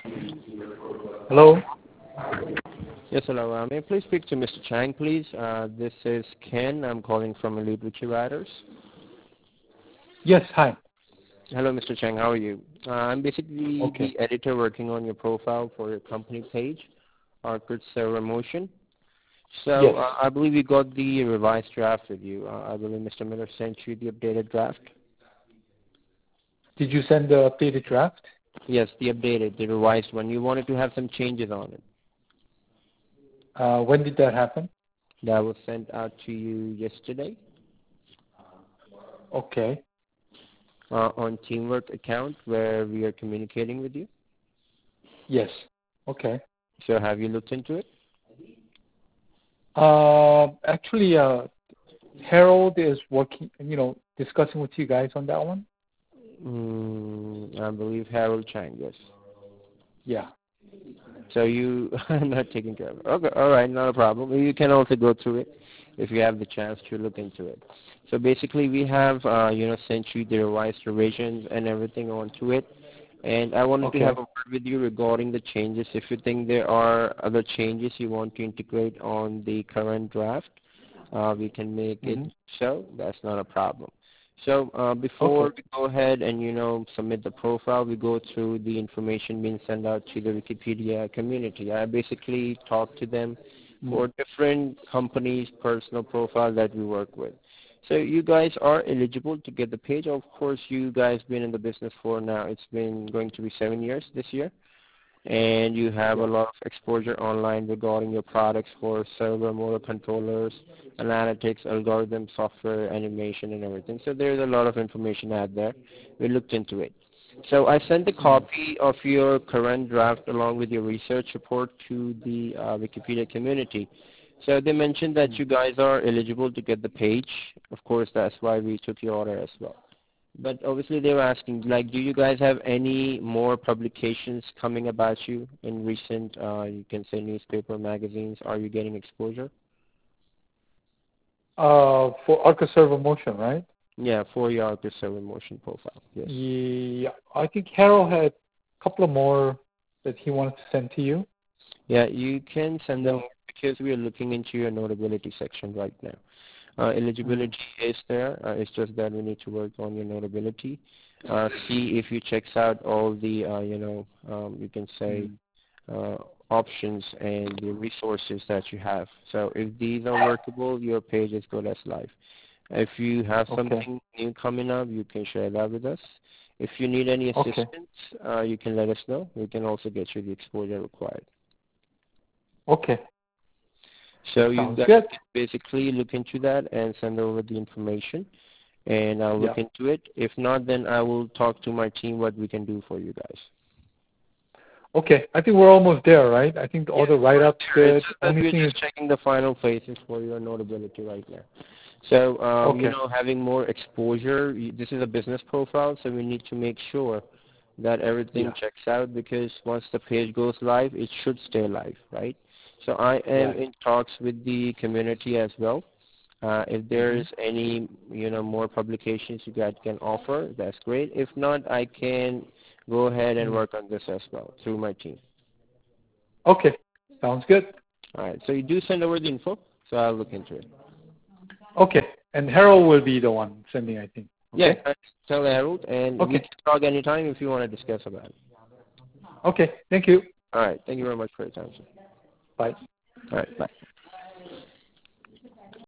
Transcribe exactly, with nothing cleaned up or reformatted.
Hello? Yes, hello. Uh, may I please speak to Mister Chang, please? Uh, this is Ken. I'm calling from Elite Wiki Writers. Yes, hi. Hello, Mister Chang. How are you? Uh, I'm basically Okay. the editor working on your profile for your company page, Arcade Server Motion. So Yes. uh, I believe you got the revised draft with you. Uh, I believe Mister Miller sent you the updated draft. Did you send the updated draft? Yes, the updated, the revised one. You wanted to have some changes on it. Uh, when did that happen? That was sent out to you yesterday Okay. uh, on Teamwork account where we are communicating with you. Yes. Okay. So have you looked into it? Uh, actually, uh, Harold is working, you know, discussing with you guys on that one. Mm, I believe Harold Chang, yes. Yeah. So you are not taking care of it. Okay, all right, not a problem. You can also go through it if you have the chance to look into it. So basically we have, uh, you know, sent you the revised revisions and everything onto it. And I wanted to Okay. have a word with you regarding the changes. If you think there are other changes you want to integrate on the current draft, uh, we can make it Mm-hmm. so. That's not a problem. So uh, Okay. before we go ahead and, you know, submit the profile, we go through the information being sent out to the Wikipedia community. I basically talk to them Mm. for different companies' personal profile that we work with. So you guys are eligible to get the page. Of course, you guys been in the business for now. It's been going to be seven years this year. And you have a Yeah. lot of exposure online regarding your products for server, motor controllers, analytics, algorithm, software, animation, and everything. So there's a lot of information out there. We looked into it. So I sent a Mm. copy of your current draft along with your research report to the uh, Wikipedia community. So they mentioned that Mm. you guys are eligible to get the page. Of course, that's why we took your order as well. But obviously they were asking, like, do you guys have any more publications coming about you in recent, uh, you can say newspaper, magazines? Are you getting exposure? Uh, for Arca Server Motion, right? Yeah, for your Arcade Server Motion profile, yes. Yeah. I think Harold had a couple of more that he wanted to send to you. Yeah, you can send them No. because we are looking into your notability section right now. Uh, Mm. eligibility is there. Uh, it's just that we need to work on your notability. Uh, see if you checks out all the, uh, you know, um, you can say Mm. uh, options and the resources that you have. So if these are workable, your page is good as live. If you have Okay. something new coming up, you can share that with us. If you need any Okay. assistance, uh, you can let us know. We can also get you the exposure required. Okay. So you Sounds guys good. can basically look into that and send over the information, and I'll Yeah. look into it. If not, then I will talk to my team what we can do for you guys. Okay. I think we're almost there, right? I think all Yeah, the write-ups sure. It's good. just that Only we're thing is, just checking the final phases for your notability right now. So, um, you okay. know, having more exposure, you- this is a business profile, so we need to make sure that everything Yeah. checks out because once the page goes live, it should stay live, right? So I am Right. in talks with the community as well. Uh, if there Mm-hmm. is any, you know, more publications you guys can offer, that's great. If not, I can go ahead and Mm. work on this as well through my team. Okay. Sounds good. All right. So you do send over the info, so I'll look into it. Okay. And Harold will be the one sending, I think. Yeah, Okay? uh, tell Harold, and we Okay. can talk anytime if you want to discuss about it. Okay. Thank you. All right. Thank you very much for your time, sir. Bye. All right. Bye.